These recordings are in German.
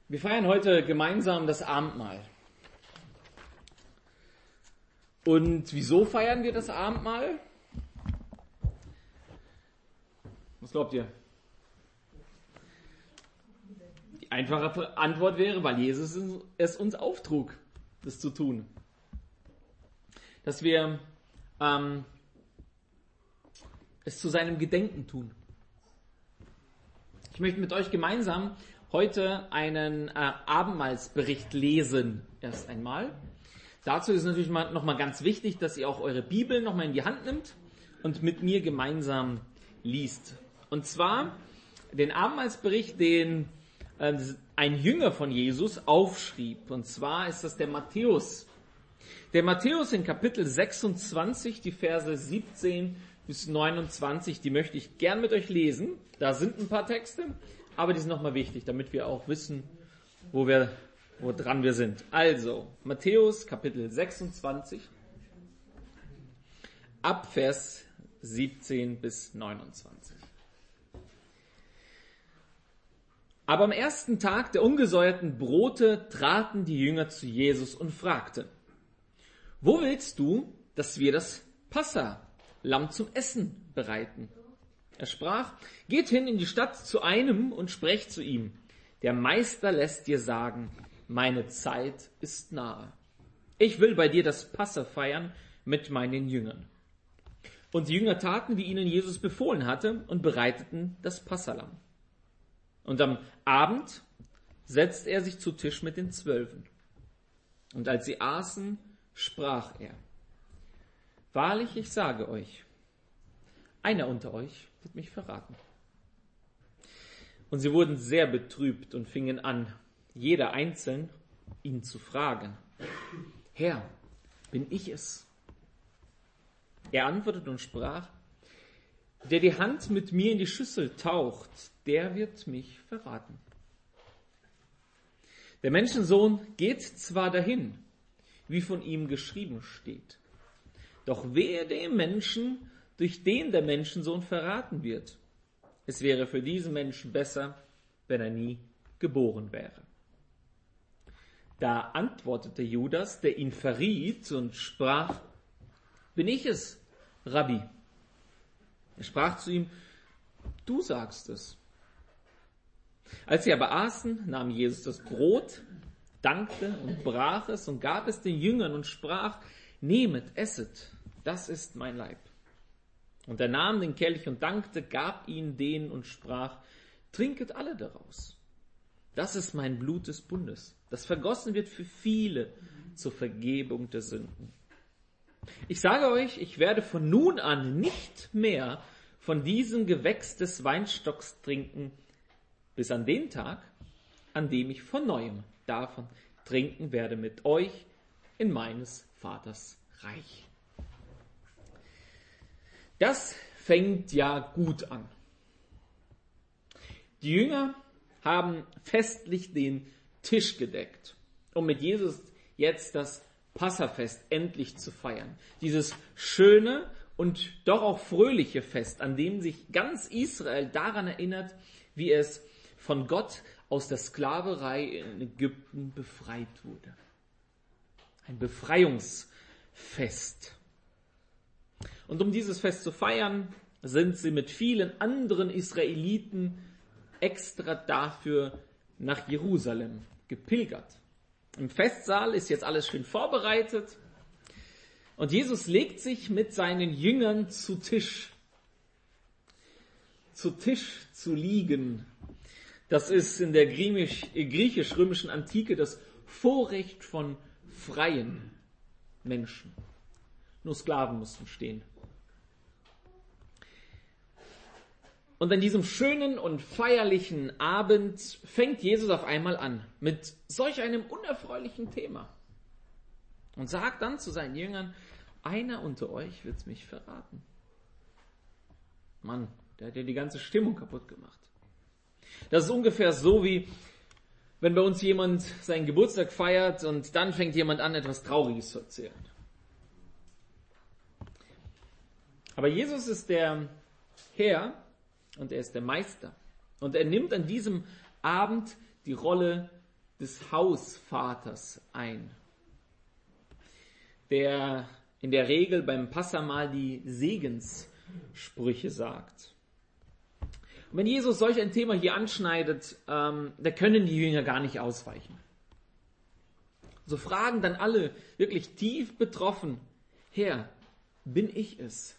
Wir feiern heute gemeinsam das Abendmahl. Und wieso feiern wir das Abendmahl? Was glaubt ihr? Die einfache Antwort wäre, weil Jesus es uns auftrug, das zu tun. Dass wir es zu seinem Gedenken tun. Ich möchte mit euch gemeinsam heute einen Abendmahlsbericht lesen, erst einmal. Dazu ist natürlich nochmal ganz wichtig, dass ihr auch eure Bibel nochmal in die Hand nimmt und mit mir gemeinsam liest. Und zwar den Abendmahlsbericht, den ein Jünger von Jesus aufschrieb. Und zwar ist das der Matthäus. Der Matthäus in Kapitel 26, die Verse 17 bis 29, die möchte ich gern mit euch lesen. Da sind ein paar Texte, aber die sind nochmal wichtig, damit wir auch wissen, woran wir sind. Also, Matthäus Kapitel 26, ab Vers 17 bis 29. Aber am ersten Tag der ungesäuerten Brote traten die Jünger zu Jesus und fragten: Wo willst du, dass wir das Passa-Lamm zum Essen bereiten? Er sprach: Geht hin in die Stadt zu einem und sprecht zu ihm: Der Meister lässt dir sagen, meine Zeit ist nahe. Ich will bei dir das Passa feiern mit meinen Jüngern. Und die Jünger taten, wie ihnen Jesus befohlen hatte, und bereiteten das Passalamm. Und am Abend setzte er sich zu Tisch mit den 12. Und als sie aßen, sprach er: Wahrlich, ich sage euch, einer unter euch wird mich verraten. Und sie wurden sehr betrübt und fingen an, jeder einzeln ihn zu fragen: Herr, bin ich es? Er antwortete und sprach: Der die Hand mit mir in die Schüssel taucht, der wird mich verraten. Der Menschensohn geht zwar dahin, wie von ihm geschrieben steht, doch wehe dem Menschen, durch den der Menschensohn verraten wird. Es wäre für diesen Menschen besser, wenn er nie geboren wäre. Da antwortete Judas, der ihn verriet, und sprach: Bin ich es, Rabbi? Er sprach zu ihm: Du sagst es. Als sie aber aßen, nahm Jesus das Brot, dankte und brach es und gab es den Jüngern und sprach: Nehmet, esset, das ist mein Leib. Und er nahm den Kelch und dankte, gab ihn denen und sprach: Trinket alle daraus. Das ist mein Blut des Bundes, das vergossen wird für viele zur Vergebung der Sünden. Ich sage euch, ich werde von nun an nicht mehr von diesem Gewächs des Weinstocks trinken, bis an den Tag, an dem ich von neuem davon trinken werde mit euch in meines Vaters Reich. Das fängt ja gut an. Die Jünger haben festlich den Tisch gedeckt, um mit Jesus jetzt das Passafest endlich zu feiern. Dieses schöne und doch auch fröhliche Fest, an dem sich ganz Israel daran erinnert, wie es von Gott aus der Sklaverei in Ägypten befreit wurde. Ein Befreiungsfest. Und um dieses Fest zu feiern, sind sie mit vielen anderen Israeliten extra dafür nach Jerusalem gepilgert. Im Festsaal ist jetzt alles schön vorbereitet und Jesus legt sich mit seinen Jüngern zu Tisch. Zu Tisch zu liegen, das ist in der griechisch-römischen Antike das Vorrecht von freien Menschen. Nur Sklaven mussten stehen. Und an diesem schönen und feierlichen Abend fängt Jesus auf einmal an mit solch einem unerfreulichen Thema und sagt dann zu seinen Jüngern: Einer unter euch wird mich verraten. Mann, der hat ja die ganze Stimmung kaputt gemacht. Das ist ungefähr so, wie wenn bei uns jemand seinen Geburtstag feiert und dann fängt jemand an, etwas Trauriges zu erzählen. Aber Jesus ist der Herr und er ist der Meister. Und er nimmt an diesem Abend die Rolle des Hausvaters ein, der in der Regel beim Passamahl die Segenssprüche sagt. Und wenn Jesus solch ein Thema hier anschneidet, da können die Jünger gar nicht ausweichen. So fragen dann alle wirklich tief betroffen: Herr, bin ich es?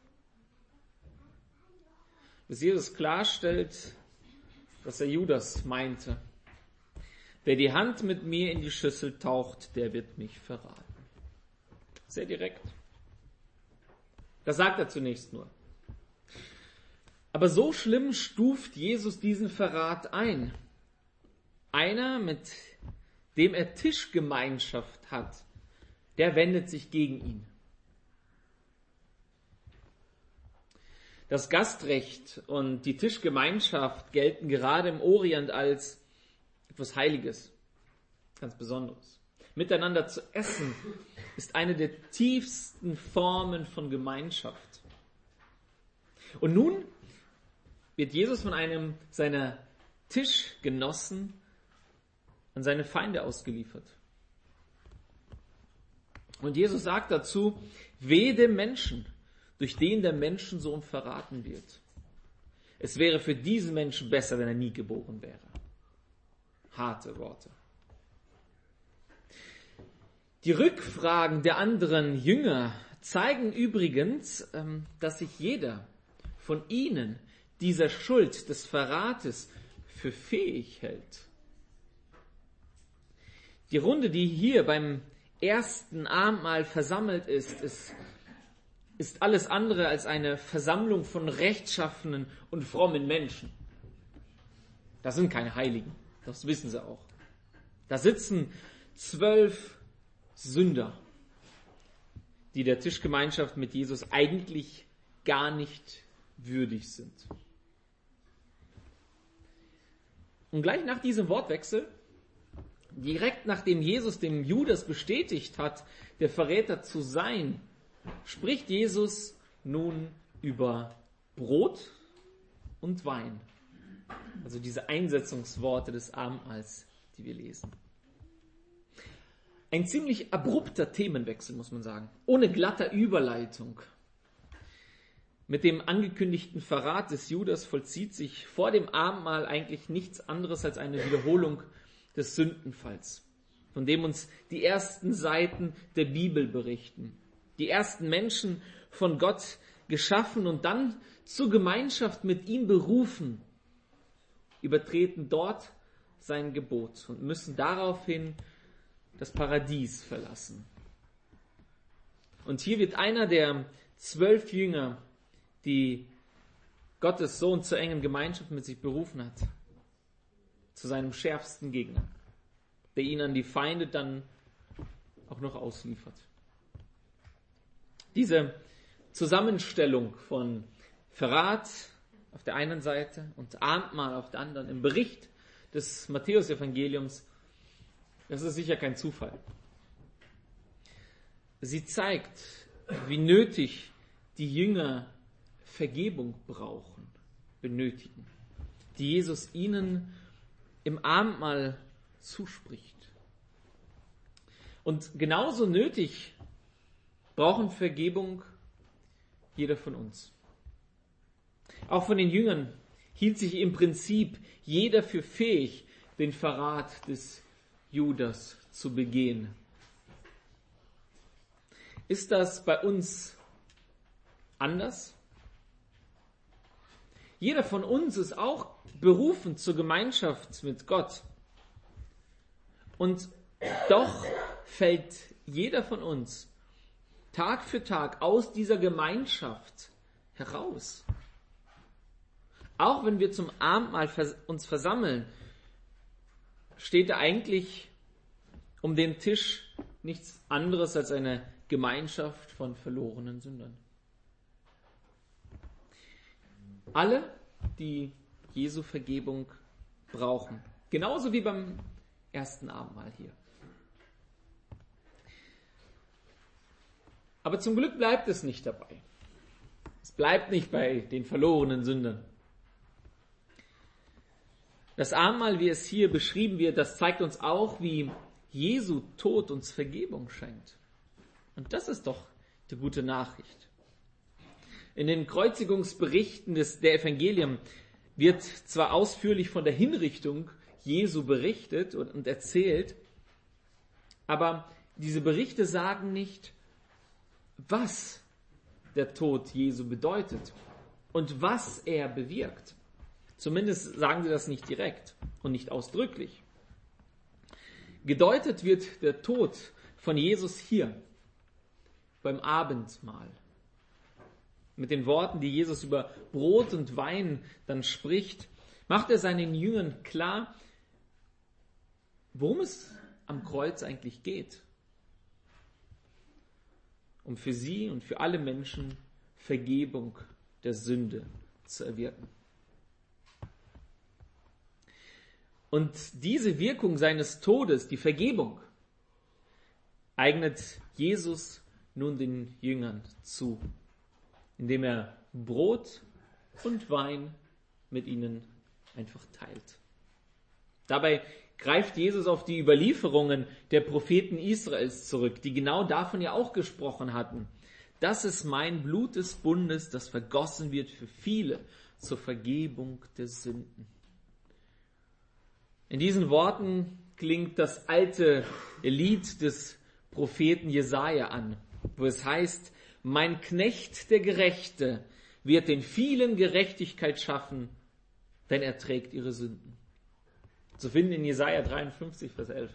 Bis Jesus klarstellt, dass er Judas meinte: Wer die Hand mit mir in die Schüssel taucht, der wird mich verraten. Sehr direkt. Das sagt er zunächst nur. Aber so schlimm stuft Jesus diesen Verrat ein. Einer, mit dem er Tischgemeinschaft hat, der wendet sich gegen ihn. Das Gastrecht und die Tischgemeinschaft gelten gerade im Orient als etwas Heiliges, ganz Besonderes. Miteinander zu essen ist eine der tiefsten Formen von Gemeinschaft. Und nun wird Jesus von einem seiner Tischgenossen an seine Feinde ausgeliefert. Und Jesus sagt dazu: Wehe dem Menschen, durch den der Menschensohn verraten wird. Es wäre für diesen Menschen besser, wenn er nie geboren wäre. Harte Worte. Die Rückfragen der anderen Jünger zeigen übrigens, dass sich jeder von ihnen dieser Schuld des Verrates für fähig hält. Die Runde, die hier beim ersten Abendmahl versammelt ist alles andere als eine Versammlung von rechtschaffenen und frommen Menschen. Das sind keine Heiligen, das wissen sie auch. Da sitzen 12 Sünder, die der Tischgemeinschaft mit Jesus eigentlich gar nicht würdig sind. Und gleich nach diesem Wortwechsel, direkt nachdem Jesus dem Judas bestätigt hat, der Verräter zu sein, spricht Jesus nun über Brot und Wein. Also diese Einsetzungsworte des Abendmahls, die wir lesen. Ein ziemlich abrupter Themenwechsel, muss man sagen, ohne glatter Überleitung. Mit dem angekündigten Verrat des Judas vollzieht sich vor dem Abendmahl eigentlich nichts anderes als eine Wiederholung des Sündenfalls, von dem uns die ersten Seiten der Bibel berichten. Die ersten Menschen von Gott geschaffen und dann zur Gemeinschaft mit ihm berufen, übertreten dort sein Gebot und müssen daraufhin das Paradies verlassen. Und hier wird einer der 12 Jünger, die Gottes Sohn zur engen Gemeinschaft mit sich berufen hat, zu seinem schärfsten Gegner, der ihn an die Feinde dann auch noch ausliefert. Diese Zusammenstellung von Verrat auf der einen Seite und Abendmahl auf der anderen im Bericht des Matthäus-Evangeliums, das ist sicher kein Zufall. Sie zeigt, wie nötig die Jünger Vergebung benötigen, die Jesus ihnen im Abendmahl zuspricht. Und genauso nötig brauchen Vergebung jeder von uns. Auch von den Jüngern hielt sich im Prinzip jeder für fähig, den Verrat des Judas zu begehen. Ist das bei uns anders? Jeder von uns ist auch berufen zur Gemeinschaft mit Gott. Und doch fällt jeder von uns Tag für Tag aus dieser Gemeinschaft heraus. Auch wenn wir zum Abendmahl uns versammeln, steht da eigentlich um den Tisch nichts anderes als eine Gemeinschaft von verlorenen Sündern. Alle, die Jesu Vergebung brauchen. Genauso wie beim ersten Abendmahl hier. Aber zum Glück bleibt es nicht dabei. Es bleibt nicht bei den verlorenen Sündern. Das Abendmahl, wie es hier beschrieben wird, das zeigt uns auch, wie Jesu Tod uns Vergebung schenkt. Und das ist doch die gute Nachricht. In den Kreuzigungsberichten der Evangelien wird zwar ausführlich von der Hinrichtung Jesu berichtet und erzählt, aber diese Berichte sagen nicht, was der Tod Jesu bedeutet und was er bewirkt. Zumindest sagen sie das nicht direkt und nicht ausdrücklich. Gedeutet wird der Tod von Jesus hier beim Abendmahl. Mit den Worten, die Jesus über Brot und Wein dann spricht, macht er seinen Jüngern klar, worum es am Kreuz eigentlich geht. Um für sie und für alle Menschen Vergebung der Sünde zu erwirken. Und diese Wirkung seines Todes, die Vergebung, eignet Jesus nun den Jüngern zu, indem er Brot und Wein mit ihnen einfach teilt. Dabei greift Jesus auf die Überlieferungen der Propheten Israels zurück, die genau davon ja auch gesprochen hatten. Das ist mein Blut des Bundes, das vergossen wird für viele zur Vergebung der Sünden. In diesen Worten klingt das alte Lied des Propheten Jesaja an, wo es heißt, mein Knecht der Gerechte wird den vielen Gerechtigkeit schaffen, denn er trägt ihre Sünden. Zu finden in Jesaja 53, Vers 11.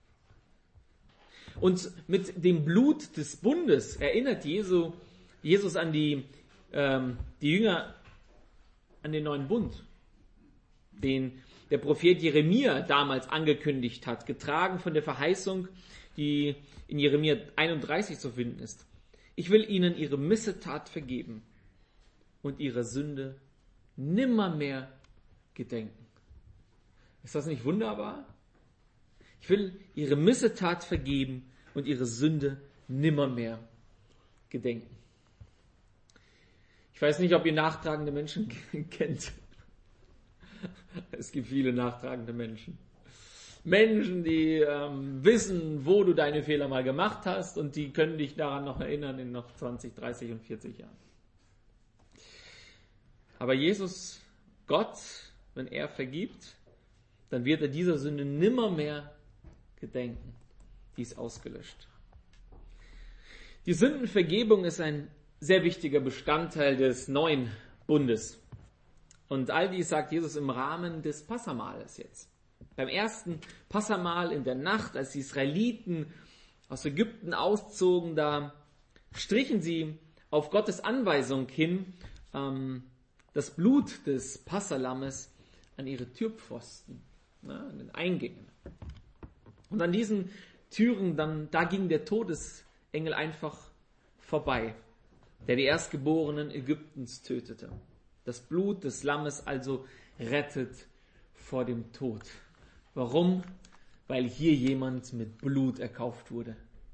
Und mit dem Blut des Bundes erinnert Jesus an die Jünger an den neuen Bund, den der Prophet Jeremia damals angekündigt hat, getragen von der Verheißung, die in Jeremia 31 zu finden ist. Ich will ihnen ihre Missetat vergeben und ihre Sünde nimmermehr gedenken. Ist das nicht wunderbar? Ich will ihre Missetat vergeben und ihre Sünde nimmermehr gedenken. Ich weiß nicht, ob ihr nachtragende Menschen kennt. Es gibt viele nachtragende Menschen. Menschen, die wissen, wo du deine Fehler mal gemacht hast und die können dich daran noch erinnern in noch 20, 30 und 40 Jahren. Aber Jesus, Gott, wenn er vergibt, dann wird er dieser Sünde nimmermehr gedenken. Die ist ausgelöscht. Die Sündenvergebung ist ein sehr wichtiger Bestandteil des neuen Bundes. Und all dies sagt Jesus im Rahmen des Passamahles jetzt. Beim ersten Passamahl in der Nacht, als die Israeliten aus Ägypten auszogen, da strichen sie auf Gottes Anweisung hin das Blut des Passalammes an ihre Türpfosten, an den Eingängen. Und an diesen Türen, da ging der Todesengel einfach vorbei, der die Erstgeborenen Ägyptens tötete. Das Blut des Lammes also rettet vor dem Tod. Warum? Weil hier jemand mit Blut erkauft wurde.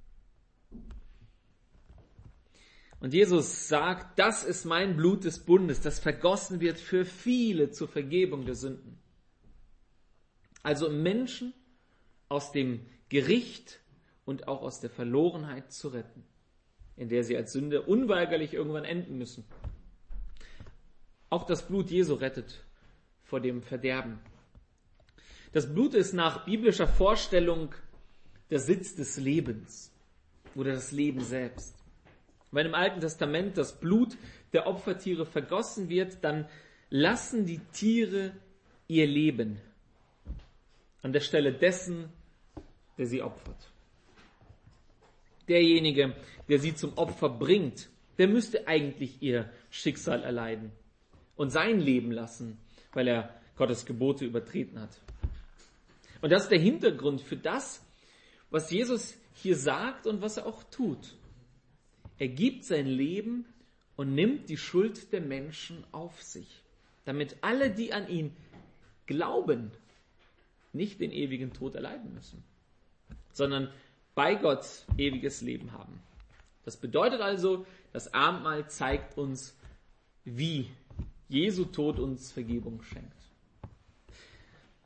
Und Jesus sagt, das ist mein Blut des Bundes, das vergossen wird für viele zur Vergebung der Sünden. Also Menschen aus dem Gericht und auch aus der Verlorenheit zu retten, in der sie als Sünder unweigerlich irgendwann enden müssen. Auch das Blut Jesu rettet vor dem Verderben. Das Blut ist nach biblischer Vorstellung der Sitz des Lebens oder das Leben selbst. Wenn im Alten Testament das Blut der Opfertiere vergossen wird, dann lassen die Tiere ihr Leben an der Stelle dessen, der sie opfert. Derjenige, der sie zum Opfer bringt, der müsste eigentlich ihr Schicksal erleiden und sein Leben lassen, weil er Gottes Gebote übertreten hat. Und das ist der Hintergrund für das, was Jesus hier sagt und was er auch tut. Er gibt sein Leben und nimmt die Schuld der Menschen auf sich, damit alle, die an ihn glauben, nicht den ewigen Tod erleiden müssen, sondern bei Gott ewiges Leben haben. Das bedeutet also, das Abendmahl zeigt uns, wie Jesu Tod uns Vergebung schenkt.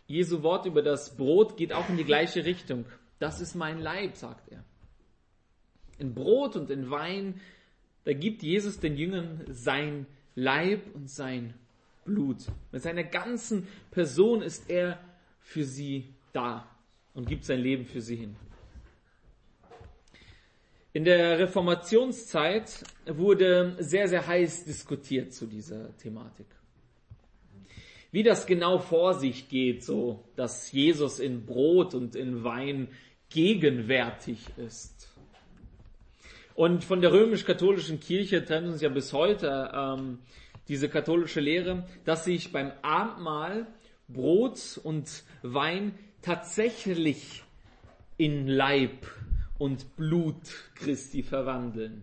Jesu Wort über das Brot geht auch in die gleiche Richtung. Das ist mein Leib, sagt er. In Brot und in Wein, da gibt Jesus den Jüngern sein Leib und sein Blut. Mit seiner ganzen Person ist er für sie da und gibt sein Leben für sie hin. In der Reformationszeit wurde sehr, sehr heiß diskutiert zu dieser Thematik. Wie das genau vor sich geht, so dass Jesus in Brot und in Wein gegenwärtig ist. Und von der römisch-katholischen Kirche trennt uns ja bis heute diese katholische Lehre, dass sich beim Abendmahl Brot und Wein tatsächlich in Leib und Blut Christi verwandeln.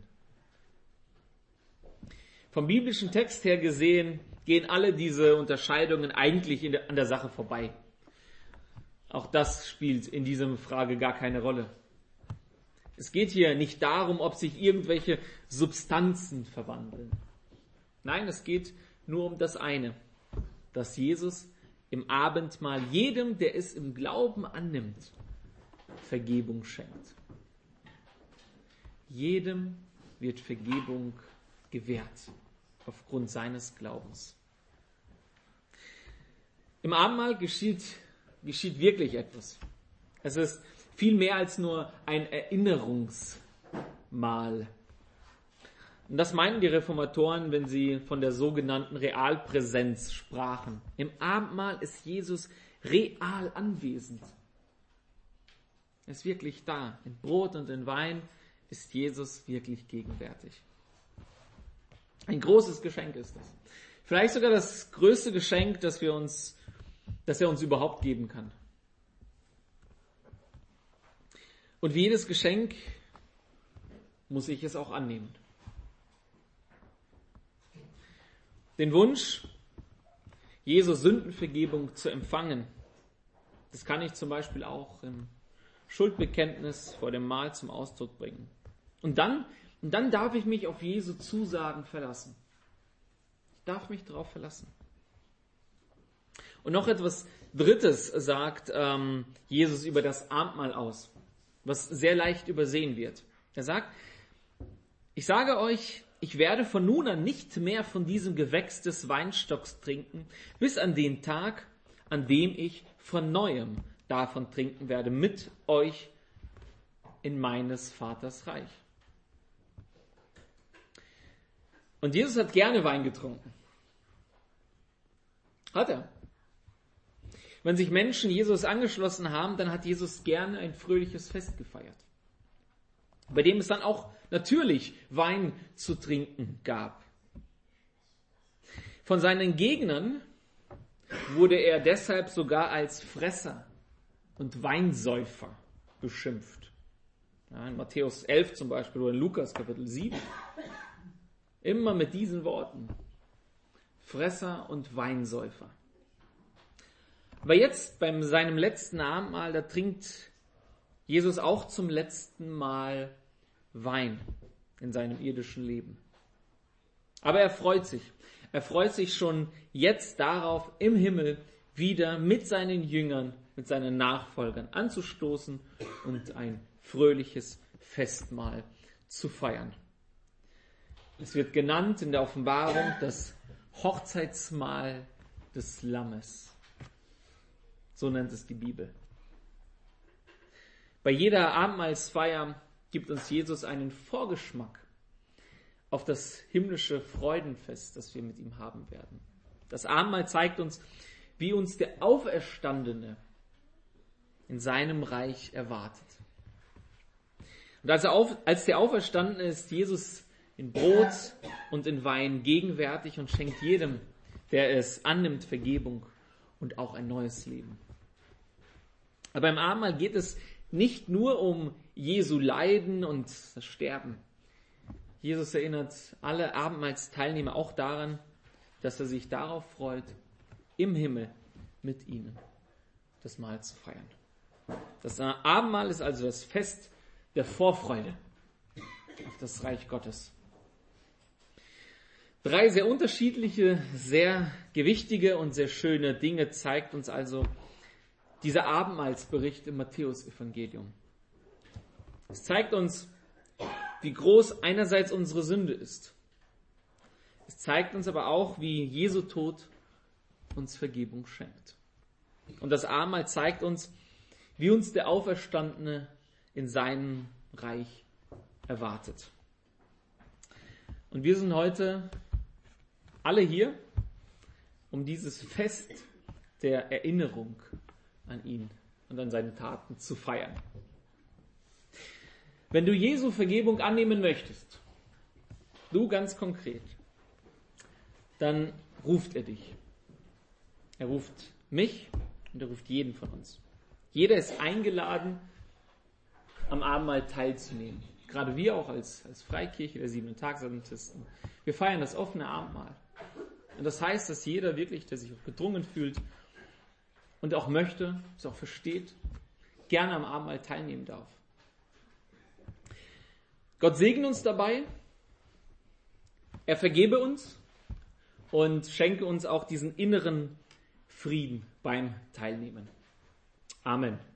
Vom biblischen Text her gesehen gehen alle diese Unterscheidungen eigentlich an der Sache vorbei. Auch das spielt in dieser Frage gar keine Rolle. Es geht hier nicht darum, ob sich irgendwelche Substanzen verwandeln. Nein, es geht nur um das eine, dass Jesus im Abendmahl jedem, der es im Glauben annimmt, Vergebung schenkt. Jedem wird Vergebung gewährt aufgrund seines Glaubens. Im Abendmahl geschieht wirklich etwas. Es ist viel mehr als nur ein Erinnerungsmahl. Und das meinen die Reformatoren, wenn sie von der sogenannten Realpräsenz sprachen. Im Abendmahl ist Jesus real anwesend. Er ist wirklich da. In Brot und in Wein ist Jesus wirklich gegenwärtig. Ein großes Geschenk ist es. Vielleicht sogar das größte Geschenk, das er uns überhaupt geben kann. Und wie jedes Geschenk muss ich es auch annehmen. Den Wunsch, Jesus Sündenvergebung zu empfangen, das kann ich zum Beispiel auch im Schuldbekenntnis vor dem Mahl zum Ausdruck bringen. Und dann darf ich mich auf Jesu Zusagen verlassen. Ich darf mich darauf verlassen. Und noch etwas Drittes sagt Jesus über das Abendmahl aus, was sehr leicht übersehen wird. Er sagt, ich sage euch, ich werde von nun an nicht mehr von diesem Gewächs des Weinstocks trinken, bis an den Tag, an dem ich von Neuem davon trinken werde, mit euch in meines Vaters Reich. Und Jesus hat gerne Wein getrunken. Hat er. Wenn sich Menschen Jesus angeschlossen haben, dann hat Jesus gerne ein fröhliches Fest gefeiert, bei dem es dann auch natürlich Wein zu trinken gab. Von seinen Gegnern wurde er deshalb sogar als Fresser und Weinsäufer beschimpft. Ja, in Matthäus 11 zum Beispiel oder in Lukas Kapitel 7. Immer mit diesen Worten. Fresser und Weinsäufer. Aber jetzt bei seinem letzten Abendmahl, da trinkt Jesus auch zum letzten Mal Wein in seinem irdischen Leben. Aber er freut sich. Er freut sich schon jetzt darauf, im Himmel wieder mit seinen Jüngern, mit seinen Nachfolgern anzustoßen und ein fröhliches Festmahl zu feiern. Es wird genannt in der Offenbarung das Hochzeitsmahl des Lammes. So nennt es die Bibel. Bei jeder Abendmahlsfeier gibt uns Jesus einen Vorgeschmack auf das himmlische Freudenfest, das wir mit ihm haben werden. Das Abendmahl zeigt uns, wie uns der Auferstandene in seinem Reich erwartet. Und als der Auferstandene ist Jesus in Brot und in Wein gegenwärtig und schenkt jedem, der es annimmt, Vergebung und auch ein neues Leben. Aber beim Abendmahl geht es nicht nur um Jesu Leiden und das Sterben. Jesus erinnert alle Abendmahlsteilnehmer auch daran, dass er sich darauf freut, im Himmel mit ihnen das Mahl zu feiern. Das Abendmahl ist also das Fest der Vorfreude auf das Reich Gottes. 3 sehr unterschiedliche, sehr gewichtige und sehr schöne Dinge zeigt uns also dieser Abendmahlsbericht im Matthäus-Evangelium. Es zeigt uns, wie groß einerseits unsere Sünde ist. Es zeigt uns aber auch, wie Jesu Tod uns Vergebung schenkt. Und das Abendmahl zeigt uns, wie uns der Auferstandene in seinem Reich erwartet. Und wir sind heute alle hier, um dieses Fest der Erinnerung an ihn und an seine Taten zu feiern. Wenn du Jesu Vergebung annehmen möchtest, du ganz konkret, dann ruft er dich. Er ruft mich und er ruft jeden von uns. Jeder ist eingeladen, am Abendmahl teilzunehmen. Gerade wir auch als Freikirche der 7-Tags-Adventisten. Wir feiern das offene Abendmahl. Und das heißt, dass jeder wirklich, der sich auch gedrungen fühlt und auch möchte, es auch versteht, gerne am Abendmahl teilnehmen darf. Gott segne uns dabei, er vergebe uns und schenke uns auch diesen inneren Frieden beim Teilnehmen. Amen.